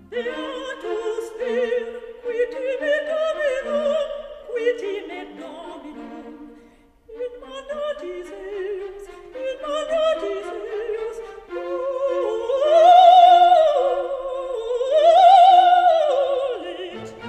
Beatus vir, qui tibi Dominum, qui timet Dominum, in mandatis eius, volet.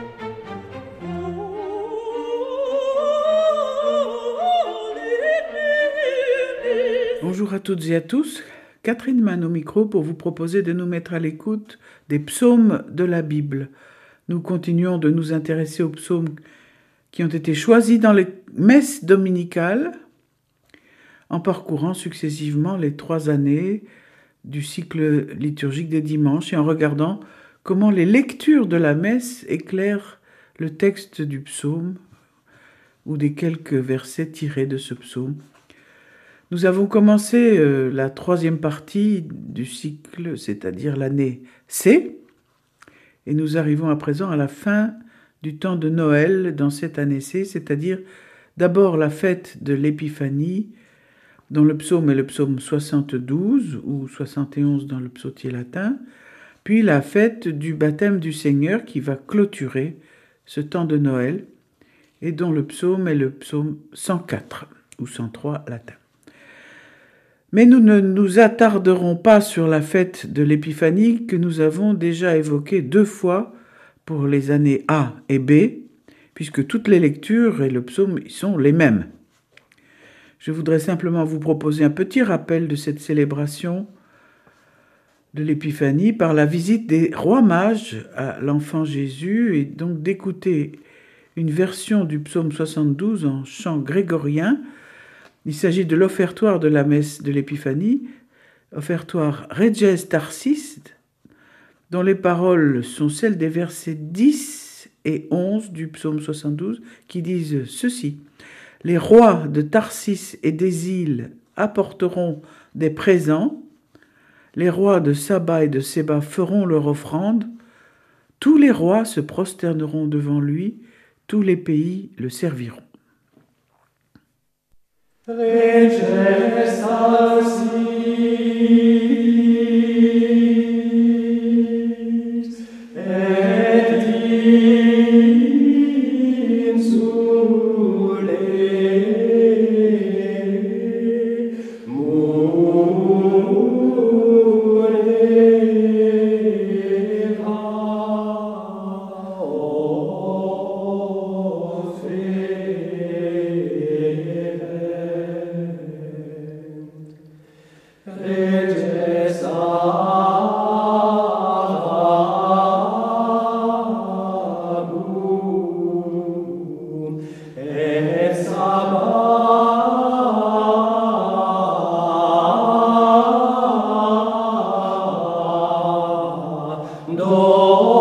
Bonjour à toutes et à tous, Catherine Mann au micro pour vous proposer de nous mettre à l'écoute des psaumes de la Bible. Nous continuons de nous intéresser aux psaumes qui ont été choisis dans les messes dominicales en parcourant successivement les 3 années du cycle liturgique des dimanches et en regardant comment les lectures de la messe éclairent le texte du psaume ou des quelques versets tirés de ce psaume. Nous avons commencé la 3e partie du cycle, c'est-à-dire l'année C, et nous arrivons à présent à la fin du temps de Noël dans cette année C, c'est-à-dire d'abord la fête de l'Épiphanie, dont le psaume est le psaume 72 ou 71 dans le psautier latin, puis la fête du baptême du Seigneur qui va clôturer ce temps de Noël et dont le psaume est le psaume 104 ou 103 latin. Mais nous ne nous attarderons pas sur la fête de l'Épiphanie que nous avons déjà évoquée 2 fois pour les années A et B, puisque toutes les lectures et le psaume sont les mêmes. Je voudrais simplement vous proposer un petit rappel de cette célébration de l'Épiphanie par la visite des rois mages à l'enfant Jésus et donc d'écouter une version du psaume 72 en chant grégorien. Il s'agit de l'offertoire de la messe de l'Épiphanie, offertoire Reges Tarsis, dont les paroles sont celles des versets 10 et 11 du psaume 72 qui disent ceci. Les rois de Tarsis et des îles apporteront des présents, les rois de Saba et de Séba feront leur offrande, tous les rois se prosterneront devant lui, tous les pays le serviront. Reges Tarsis, et insulae Reges Arabum et Saba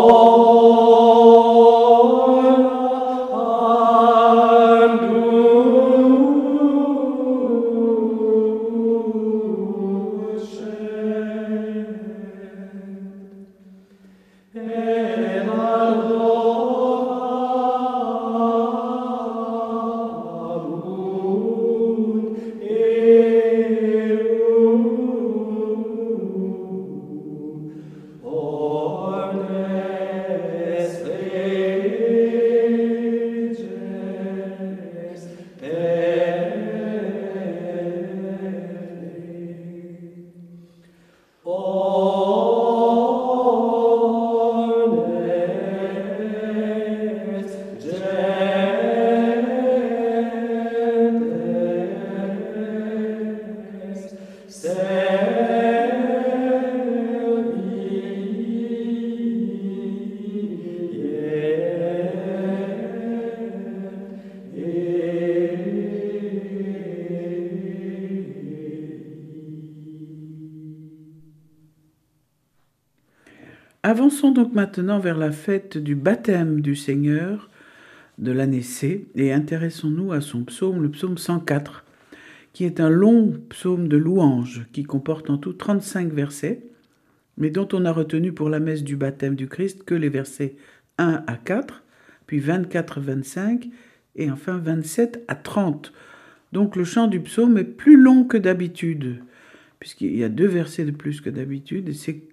Avançons donc maintenant vers la fête du baptême du Seigneur de l'année C et intéressons-nous à son psaume, le psaume 104, qui est un long psaume de louange qui comporte en tout 35 versets, mais dont on a retenu pour la messe du baptême du Christ que les versets 1 à 4, puis 24 à 25 et enfin 27 à 30. Donc le chant du psaume est plus long que d'habitude, puisqu'il y a 2 versets de plus que d'habitude, et c'est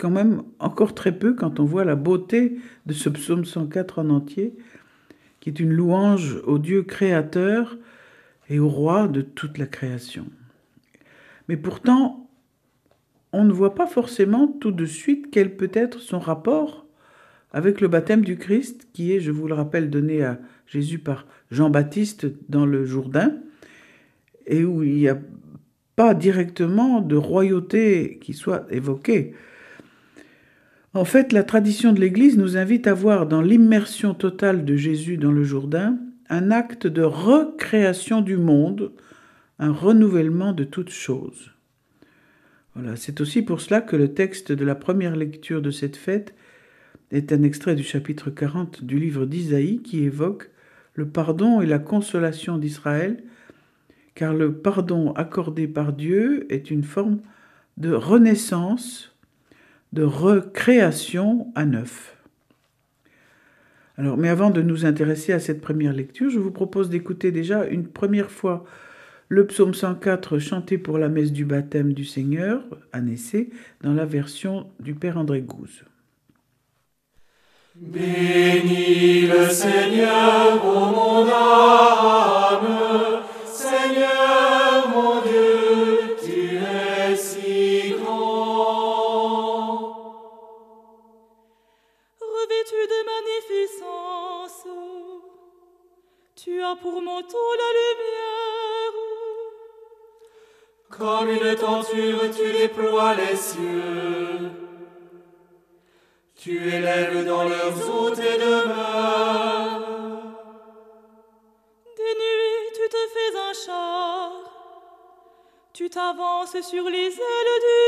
quand même encore très peu quand on voit la beauté de ce psaume 104 en entier, qui est une louange au Dieu créateur et au roi de toute la création. Mais pourtant, on ne voit pas forcément tout de suite quel peut être son rapport avec le baptême du Christ, qui est, je vous le rappelle, donné à Jésus par Jean-Baptiste dans le Jourdain, et où il n'y a pas directement de royauté qui soit évoquée. En fait, la tradition de l'Église nous invite à voir dans l'immersion totale de Jésus dans le Jourdain un acte de recréation du monde, un renouvellement de toutes choses. Voilà, c'est aussi pour cela que le texte de la première lecture de cette fête est un extrait du chapitre 40 du livre d'Isaïe qui évoque le pardon et la consolation d'Israël, car le pardon accordé par Dieu est une forme de renaissance, de recréation à neuf. Alors, mais avant de nous intéresser à cette première lecture, je vous propose d'écouter déjà une première fois le psaume 104 chanté pour la messe du baptême du Seigneur, à Nessé, dans la version du Père André Gouze. Bénis le Seigneur, ô mon âme, Seigneur mon Dieu, tu es si grand. Revêtu de magnificence, tu as pour manteau la lumière. Comme une tenture, tu déploies les cieux. Tu élèves dans leurs eaux tes demeures. Des nuits, tu te fais un char. Tu t'avances sur les ailes du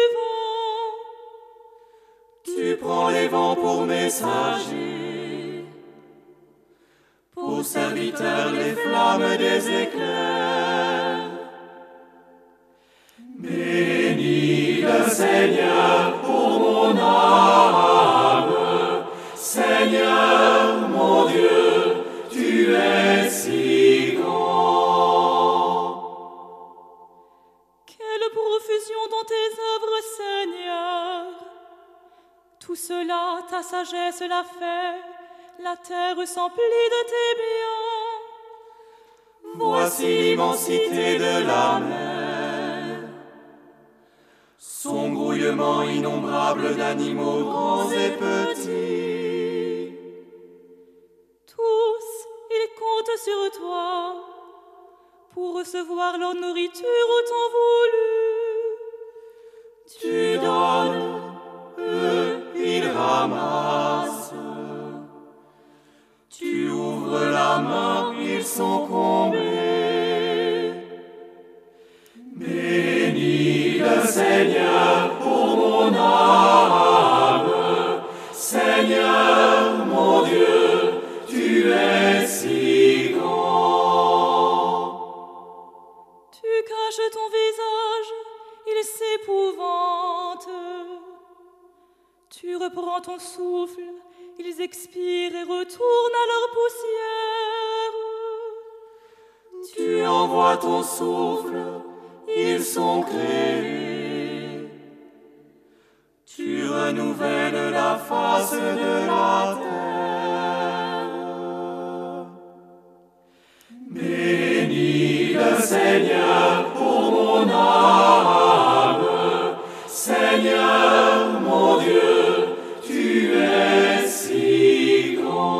vent. Tu prends les vents pour messagers, pour serviteurs les flammes des éclairs. Bénis le Seigneur pour mon âme, Seigneur mon Dieu, tu es si grand. Quelle profusion dans tes œuvres, Seigneur! Tout cela, ta sagesse l'a fait, la terre s'emplit de tes biens. Voici l'immensité de la mer, son grouillement innombrable d'animaux grands et petits. Tous, ils comptent sur toi pour recevoir leur nourriture au temps voulu. Tu donnes, eux, ils ramassent. Tu ouvres la main, ils sont comblés. Bénis le Seigneur pour mon âme, Seigneur mon Dieu, tu es si grand. Tu caches ton visage, ils s'épouvantent. Tu reprends ton souffle, ils expirent et retournent à leur poussière. Tu envoies ton souffle, ils sont créés. Tu renouvelles la face de la terre. Bénis le Seigneur pour mon âme, Seigneur mon Dieu, tu es si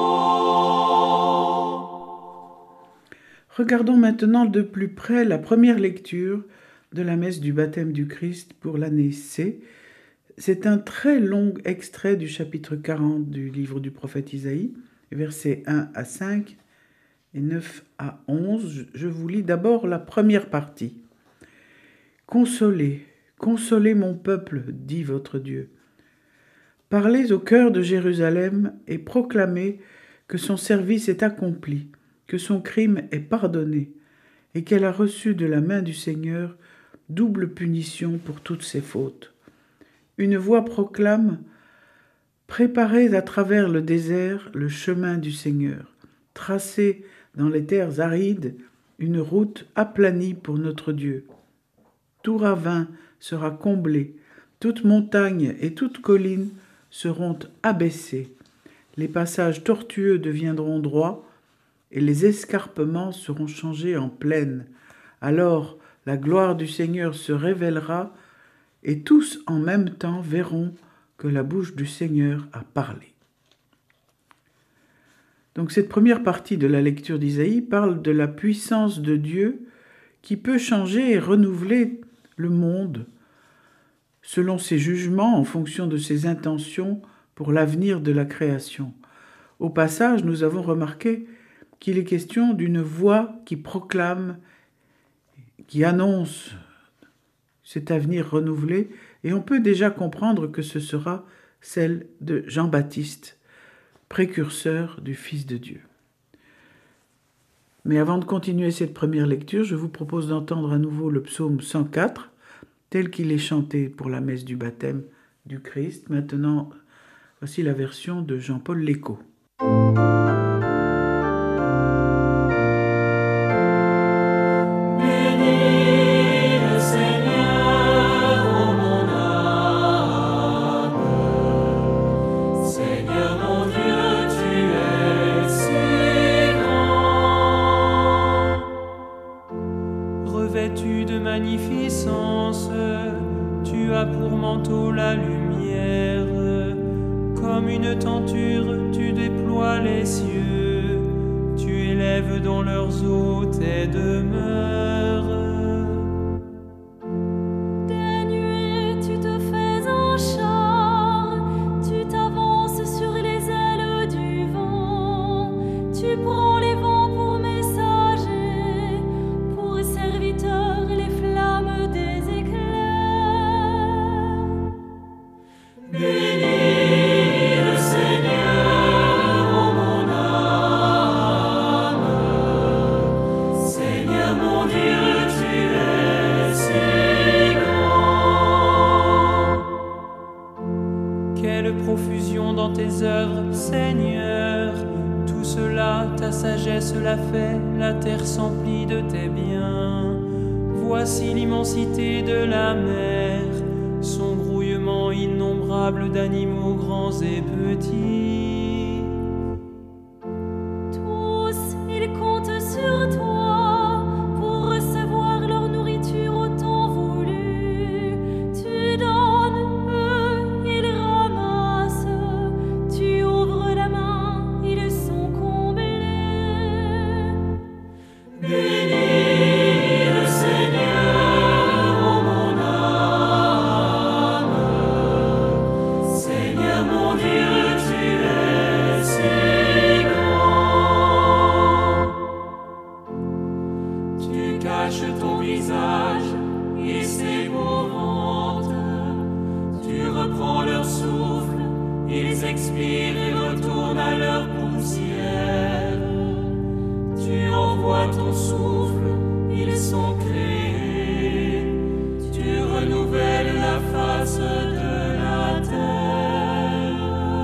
grand. Regardons maintenant de plus près la première lecture de la messe du baptême du Christ pour l'année C. C'est un très long extrait du chapitre 40 du livre du prophète Isaïe, versets 1 à 5 et 9 à 11. Je vous lis d'abord la première partie. « Consolez, consolez mon peuple, dit votre Dieu. Parlez au cœur de Jérusalem et proclamez que son service est accompli, que son crime est pardonné et qu'elle a reçu de la main du Seigneur double punition pour toutes ses fautes. Une voix proclame « Préparez à travers le désert le chemin du Seigneur, tracez dans les terres arides une route aplanie pour notre Dieu. Tout ravin sera comblé, Toute montagne et toute colline seront abaissées. Les passages tortueux deviendront droits et les escarpements seront changés en plaine. Alors la gloire du Seigneur se révélera et tous en même temps verront que la bouche du Seigneur a parlé. Donc cette première partie de la lecture d'Isaïe parle de la puissance de Dieu qui peut changer et renouveler le monde selon ses jugements en fonction de ses intentions pour l'avenir de la création. Au passage, nous avons remarqué qu'il est question d'une voix qui proclame, qui annonce cet avenir renouvelé, et on peut déjà comprendre que ce sera celle de Jean-Baptiste, précurseur du Fils de Dieu. Mais avant de continuer cette première lecture, je vous propose d'entendre à nouveau le psaume 104, tel qu'il est chanté pour la messe du baptême du Christ. Maintenant, voici la version de Jean-Paul Lécaut. Revêtu de magnificence, tu as pour manteau la lumière. Comme une tenture, tu déploies les cieux. Tu élèves dans leurs eaux tes demeures. Des nuées, tu te fais un char. Tu t'avances sur les ailes du vent. Tu prends les vents pour messagers, pour serviteurs les flammes des éclairs. Bénis le Seigneur, ô mon âme. Seigneur mon Dieu, tu es si grand. Quelle profusion dans tes œuvres, Seigneur! Tout cela, ta sagesse l'a fait, la terre s'emplit de tes biens. Voici l'immensité de la mer, son grouillement innombrable d'animaux grands et petits. Tous, ils comptent sur toi pour recevoir leur nourriture au temps voulu. Tu donnes, eux, ils ramassent. Tu ouvres la main, ils sont comblés. Bénis le Seigneur, ô mon âme. Seigneur mon Dieu, tu es si grand. Tu caches ton visage et s'épouvantent. Tu reprends leur souffle, ils expirent et retournent à leur poussière. Tu envoies ton souffle, ils sont créés. Tu renouvelles la face de la terre.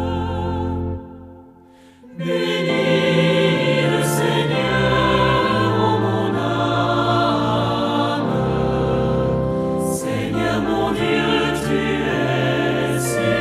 Bénis le Seigneur, ô mon âme. Seigneur mon Dieu, tu es si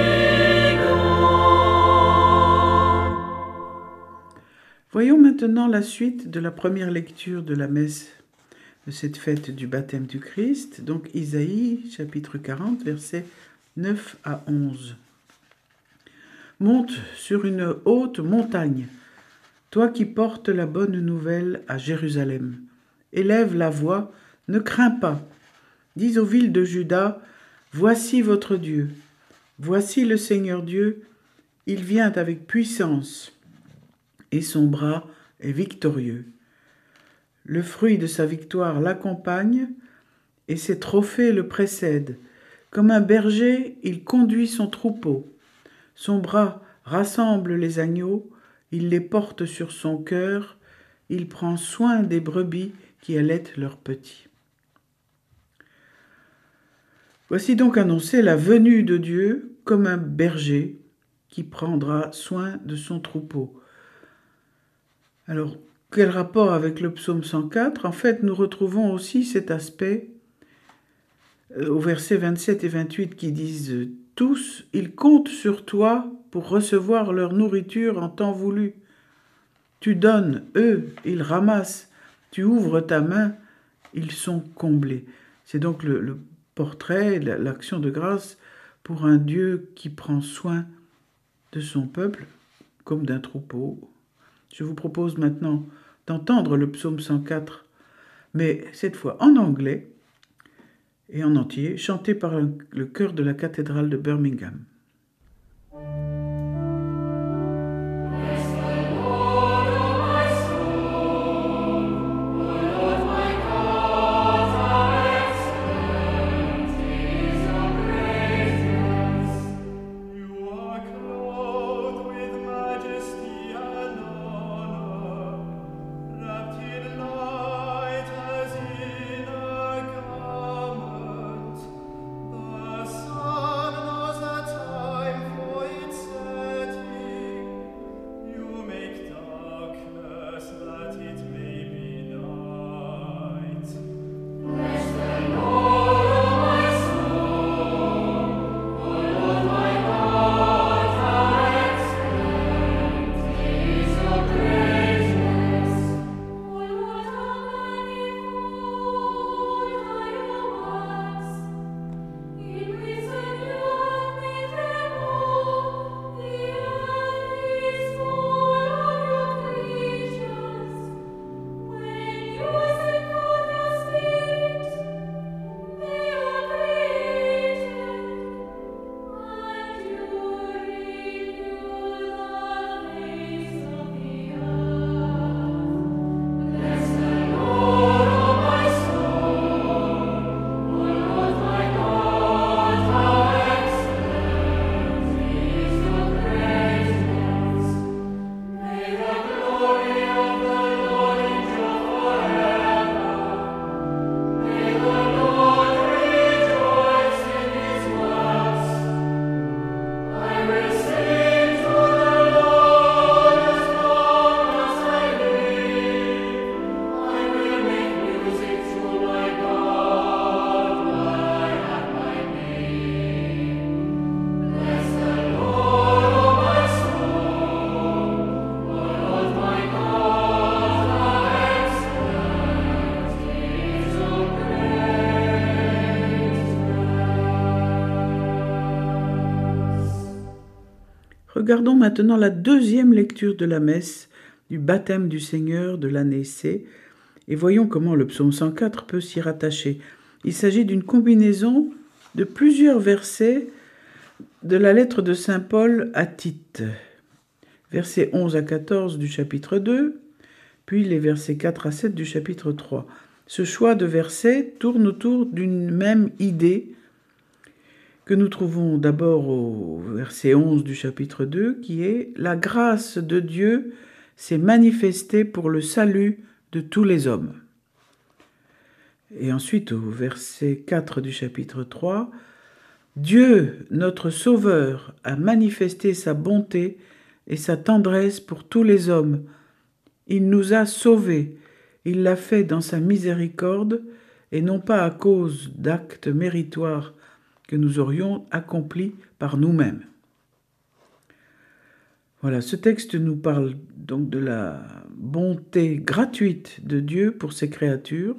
grand. Voyons maintenant la suite de la première lecture de la messe de cette fête du baptême du Christ, donc Isaïe, chapitre 40, versets 9 à 11. Monte sur une haute montagne, toi qui portes la bonne nouvelle à Jérusalem. Élève la voix, ne crains pas. Dis aux villes de Juda, voici votre Dieu. Voici le Seigneur Dieu, il vient avec puissance, et son bras est victorieux. Le fruit de sa victoire l'accompagne, et ses trophées le précèdent. Comme un berger, il conduit son troupeau. Son bras rassemble les agneaux, il les porte sur son cœur, il prend soin des brebis qui allaitent leurs petits. Voici donc annoncée la venue de Dieu comme un berger qui prendra soin de son troupeau. Alors, quel rapport avec le psaume 104 ? En fait, nous retrouvons aussi cet aspect au verset 27 et 28 qui disent « Tous, ils comptent sur toi pour recevoir leur nourriture en temps voulu. Tu donnes, eux, ils ramassent. Tu ouvres ta main, ils sont comblés. » C'est donc le portrait, l'action de grâce pour un Dieu qui prend soin de son peuple comme d'un troupeau. Je vous propose maintenant d'entendre le psaume 104, mais cette fois en anglais et en entier, chanté par le chœur de la cathédrale de Birmingham. Regardons maintenant la deuxième lecture de la messe du baptême du Seigneur de l'année C et voyons comment le psaume 104 peut s'y rattacher. Il s'agit d'une combinaison de plusieurs versets de la lettre de saint Paul à Tite, versets 11 à 14 du chapitre 2, puis les versets 4 à 7 du chapitre 3. Ce choix de versets tourne autour d'une même idée que nous trouvons d'abord au verset 11 du chapitre 2, qui est « La grâce de Dieu s'est manifestée pour le salut de tous les hommes ». Et ensuite au verset 4 du chapitre 3, « Dieu, notre Sauveur, a manifesté sa bonté et sa tendresse pour tous les hommes. Il nous a sauvés, il l'a fait dans sa miséricorde et non pas à cause d'actes méritoires que nous aurions accompli par nous-mêmes. » Voilà, ce texte nous parle donc de la bonté gratuite de Dieu pour ses créatures.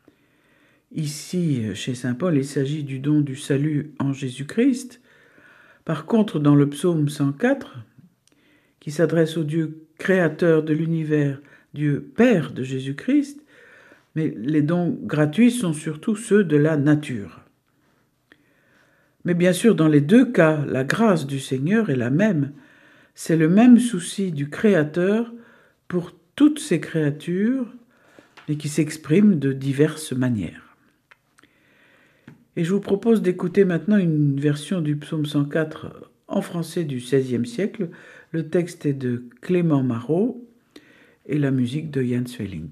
Ici, chez saint Paul, il s'agit du don du salut en Jésus-Christ. Par contre, dans le psaume 104, qui s'adresse au Dieu créateur de l'univers, Dieu Père de Jésus-Christ, mais les dons gratuits sont surtout ceux de la nature. Mais bien sûr, dans les deux cas, la grâce du Seigneur est la même. C'est le même souci du Créateur pour toutes ses créatures et qui s'exprime de diverses manières. Et je vous propose d'écouter maintenant une version du psaume 104 en français du XVIe siècle. Le texte est de Clément Marot et la musique de Jan Sweelinck.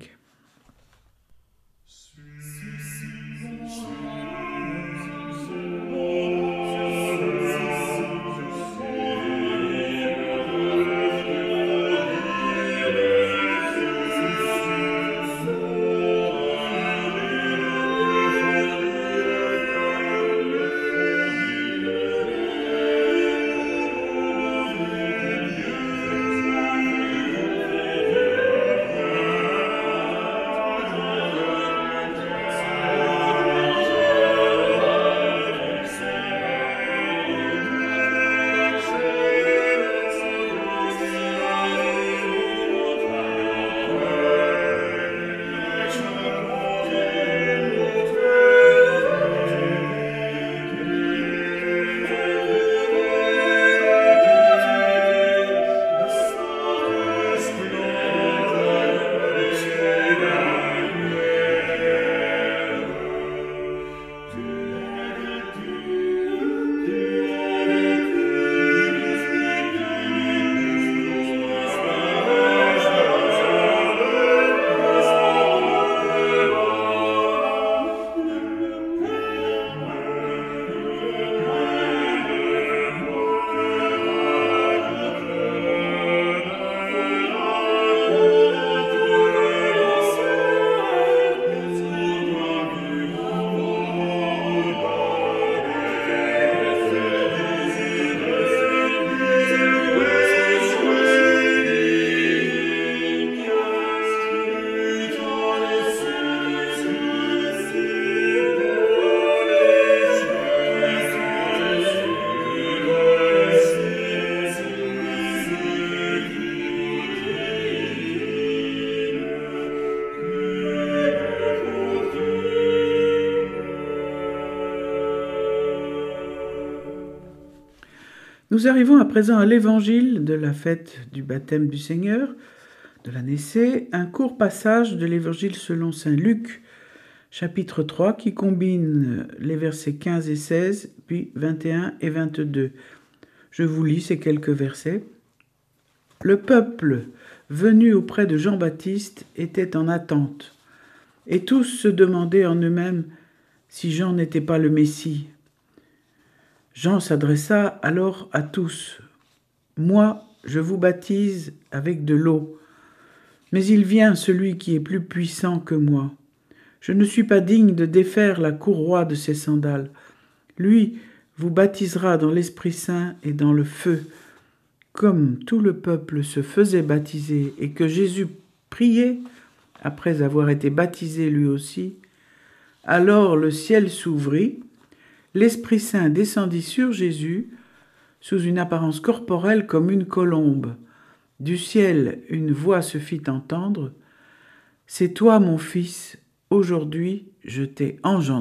Nous arrivons à présent à l'évangile de la fête du baptême du Seigneur, de la Naissée, un court passage de l'évangile selon saint Luc, chapitre 3, qui combine les versets 15 et 16, puis 21 et 22. Je vous lis ces quelques versets. Le peuple venu auprès de Jean-Baptiste était en attente, et tous se demandaient en eux-mêmes si Jean n'était pas le Messie. Jean s'adressa alors à tous. « Moi, je vous baptise avec de l'eau, mais il vient celui qui est plus puissant que moi. Je ne suis pas digne de défaire la courroie de ses sandales. Lui vous baptisera dans l'Esprit Saint et dans le feu. » Comme tout le peuple se faisait baptiser et que Jésus priait, après avoir été baptisé lui aussi, alors le ciel s'ouvrit, l'Esprit Saint descendit sur Jésus sous une apparence corporelle comme une colombe. Du ciel, une voix se fit entendre. « C'est toi, mon fils, aujourd'hui je t'ai engendré. »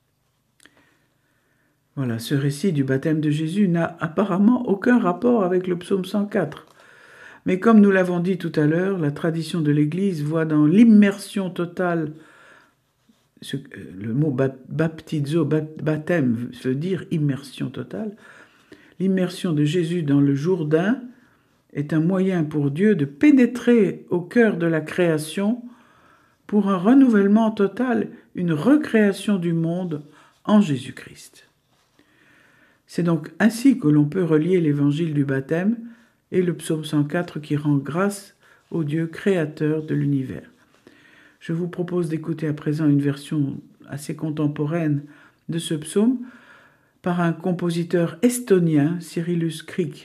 Voilà, ce récit du baptême de Jésus n'a apparemment aucun rapport avec le psaume 104. Mais comme nous l'avons dit tout à l'heure, la tradition de l'Église voit dans l'immersion totale, le mot baptizo, baptême veut dire immersion totale, l'immersion de Jésus dans le Jourdain est un moyen pour Dieu de pénétrer au cœur de la création pour un renouvellement total, une recréation du monde en Jésus-Christ. C'est donc ainsi que l'on peut relier l'évangile du baptême et le psaume 104 qui rend grâce au Dieu créateur de l'univers. Je vous propose d'écouter à présent une version assez contemporaine de ce psaume par un compositeur estonien, Cyrillus Krieg.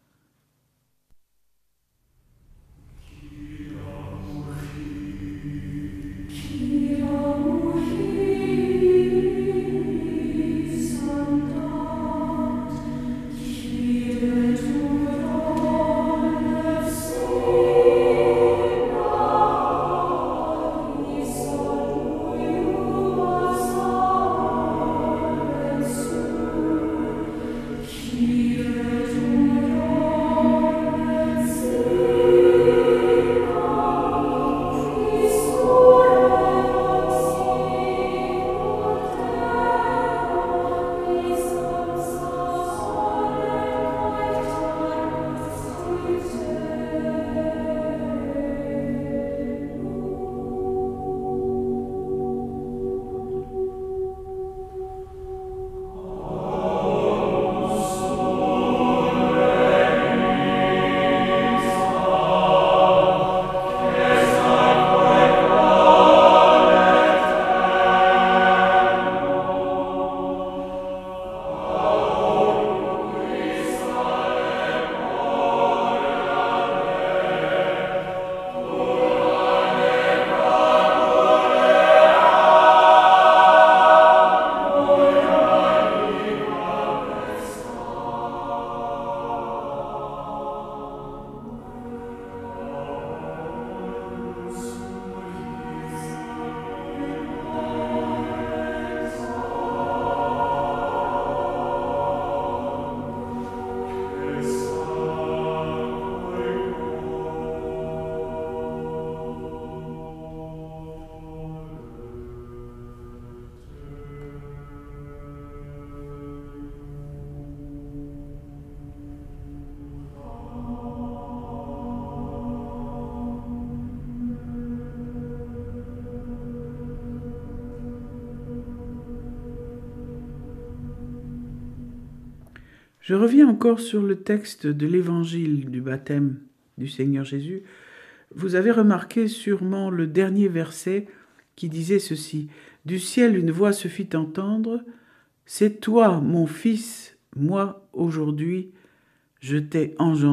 Je reviens encore sur le texte de l'évangile du baptême du Seigneur Jésus. Vous avez remarqué sûrement le dernier verset qui disait ceci. « Du ciel une voix se fit entendre, c'est toi, mon fils, moi, aujourd'hui, je t'ai engendré. »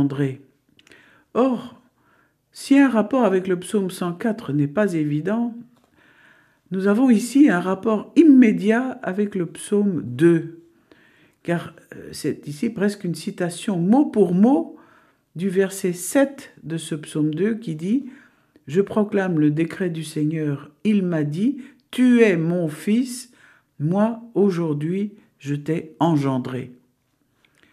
Or, si un rapport avec le psaume 104 n'est pas évident, nous avons ici un rapport immédiat avec le psaume 2. Car c'est ici presque une citation mot pour mot du verset 7 de ce psaume 2 qui dit « Je proclame le décret du Seigneur, il m'a dit, tu es mon fils, moi aujourd'hui je t'ai engendré. »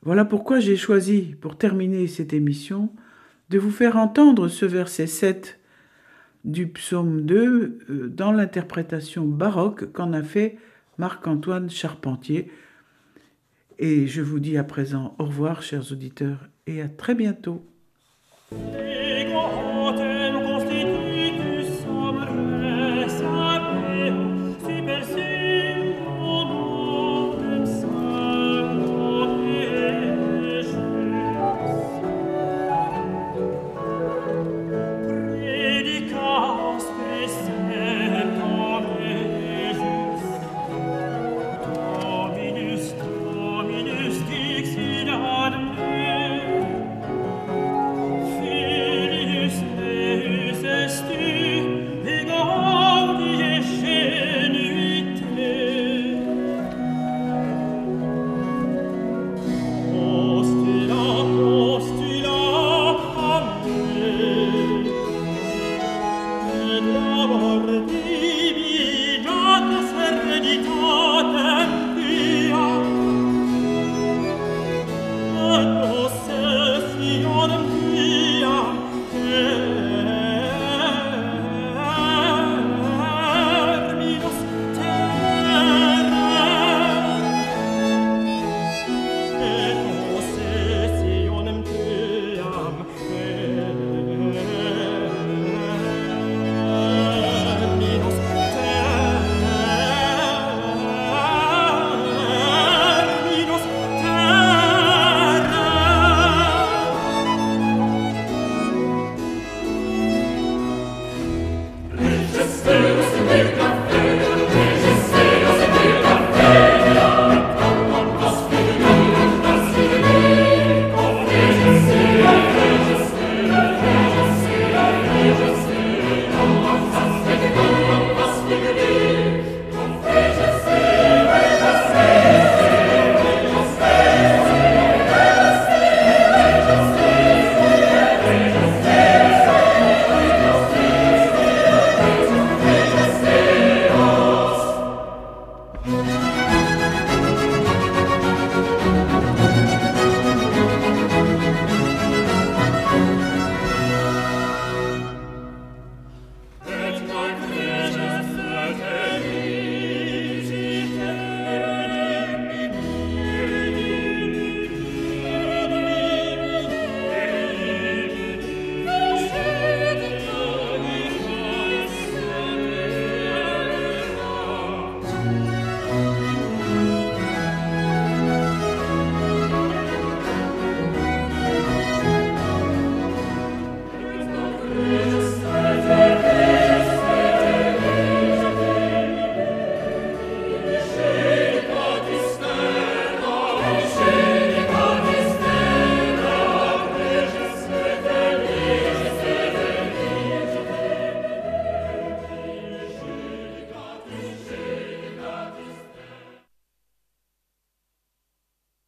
Voilà pourquoi j'ai choisi, pour terminer cette émission, de vous faire entendre ce verset 7 du psaume 2 dans l'interprétation baroque qu'en a fait Marc-Antoine Charpentier. Et je vous dis à présent au revoir, chers auditeurs, et à très bientôt.